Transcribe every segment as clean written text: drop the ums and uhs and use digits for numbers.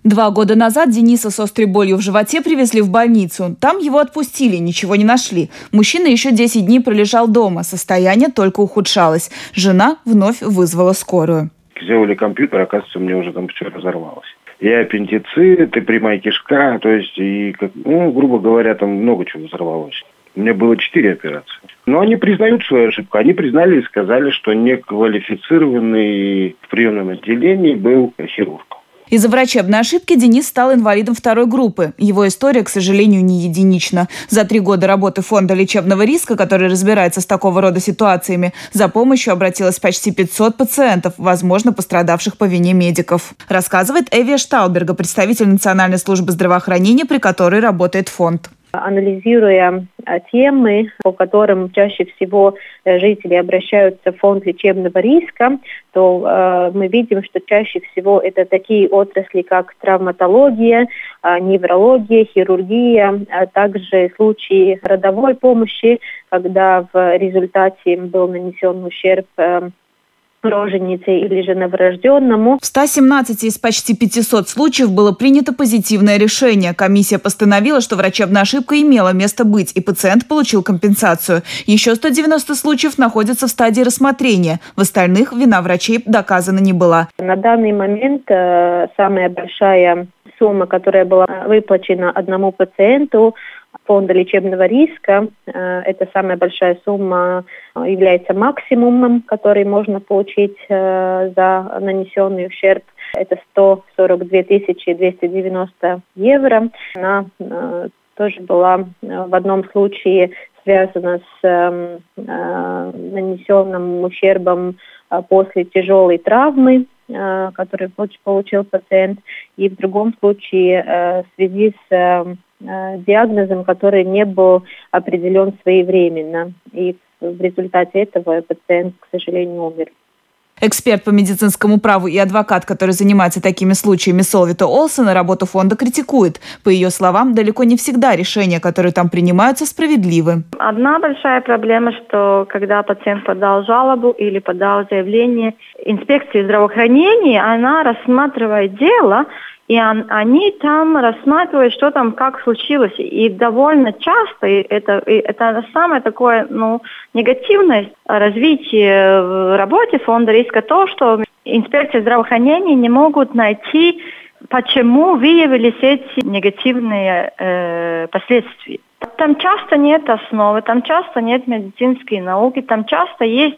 2 года назад Дениса с острой болью в животе привезли в больницу. Там его отпустили, ничего не нашли. Мужчина еще 10 дней пролежал дома. Состояние только ухудшалось. Жена вновь вызвала скорую. Сделали компьютер, оказывается, у меня уже там все разорвалось. И аппендицит, и прямая кишка, то есть, грубо говоря, там много чего взорвалось. У меня было 4 операции. Но они признают свою ошибку. Они признали и сказали, что неквалифицированный в приемном отделении был хирург. Из-за врачебной ошибки Денис стал инвалидом 2 группы. Его история, к сожалению, не единична. За 3 года работы фонда лечебного риска, который разбирается с такого рода ситуациями, за помощью обратилось почти 500 пациентов, возможно, пострадавших по вине медиков. Рассказывает Эвия Штауберга, представитель Национальной службы здравоохранения, при которой работает фонд. Анализируя темы, по которым чаще всего жители обращаются в фонд лечебного риска, то мы видим, что чаще всего это такие отрасли, как травматология, неврология, хирургия, а также случаи родовой помощи, когда в результате был нанесен ущерб роженице или же новорожденному. В 117 из почти 500 случаев было принято позитивное решение. Комиссия постановила, что врачебная ошибка имела место быть, и пациент получил компенсацию. Еще 190 случаев находятся в стадии рассмотрения. В остальных вина врачей доказана не была. На данный момент самая большая сумма, которая была выплачена одному пациенту фонда лечебного риска, это самая большая сумма, является максимумом, который можно получить за нанесенный ущерб. Это 142 290 евро. Она тоже была в одном случае связана с нанесенным ущербом после тяжелой травмы, который получил пациент, и в другом случае в связи с диагнозом, который не был определен своевременно. И в результате этого пациент, к сожалению, умер. Эксперт по медицинскому праву и адвокат, который занимается такими случаями, Солвита Олсена, работу фонда критикует. По ее словам, далеко не всегда решения, которые там принимаются, справедливы. Одна большая проблема, что когда пациент подал жалобу или подал заявление, инспекция здравоохранения, она рассматривает дело, и они там рассматривают, что там, как случилось. И довольно часто это самое такое негативное развитие в работе фонда риска, то, что инспекции здравоохранения не могут найти, почему выявились эти негативные последствия. Там часто нет основы, там часто нет медицинской науки, там часто есть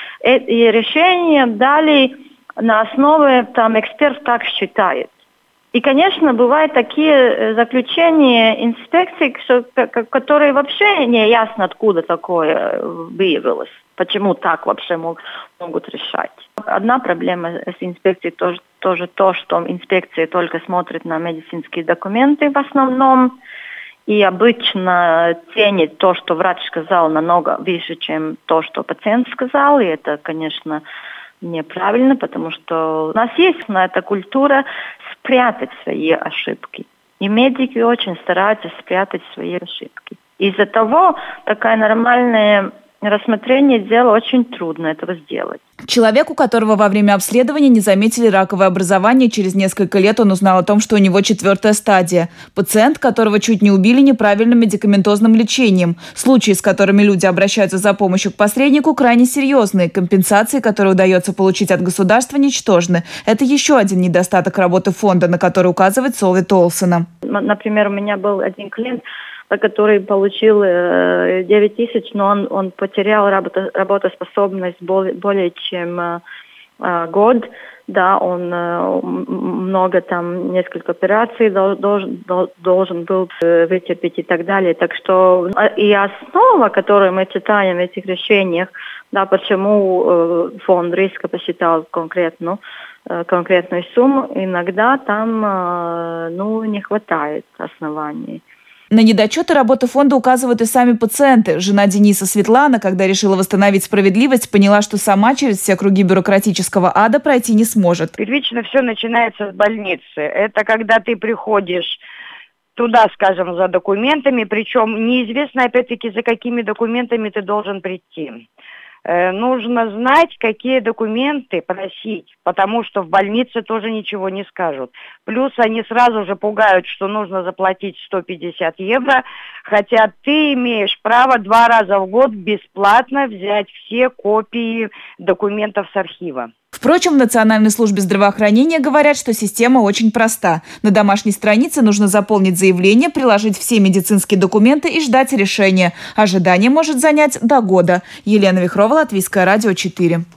решения дали на основе, там эксперт так считает. И, конечно, бывают такие заключения инспекций, которые вообще не ясно, откуда такое выявилось, почему так вообще могут решать. Одна проблема с инспекцией тоже то, что инспекция только смотрит на медицинские документы в основном, и обычно ценит то, что врач сказал, намного выше, чем то, что пациент сказал, и это, конечно, неправильно, потому что у нас есть эта культура спрятать свои ошибки. И медики очень стараются спрятать свои ошибки. Из-за того такое нормальное рассмотрение дела очень трудно этого сделать. Человек, у которого во время обследования не заметили раковое образование, через несколько лет он узнал о том, что у него 4-я стадия. Пациент, которого чуть не убили неправильным медикаментозным лечением. Случаи, с которыми люди обращаются за помощью к посреднику, крайне серьезные. Компенсации, которые удается получить от государства, ничтожны. Это еще один недостаток работы фонда, на который указывает Солвит Олсена. Например, у меня был один клиент, который получил 9 тысяч, но он потерял работоспособность более чем год. Да, он несколько операций должен был вытерпеть и так далее. Так что и основа, которую мы читаем в этих решениях, да, почему фонд риска посчитал конкретную сумму, иногда там не хватает оснований. На недочеты работы фонда указывают и сами пациенты. Жена Дениса Светлана, когда решила восстановить справедливость, поняла, что сама через все круги бюрократического ада пройти не сможет. Первично все начинается с больницы. Это когда ты приходишь туда, скажем, за документами, причем неизвестно, опять-таки, за какими документами ты должен прийти. нужно знать, какие документы просить, потому что в больнице тоже ничего не скажут. Плюс они сразу же пугают, что нужно заплатить 150 евро, хотя ты имеешь право 2 раза в год бесплатно взять все копии документов с архива. Впрочем, в Национальной службе здравоохранения говорят, что система очень проста. На домашней странице нужно заполнить заявление, приложить все медицинские документы и ждать решения. Ожидание может занять до года. Елена Вихрова, Латвийское радио 4.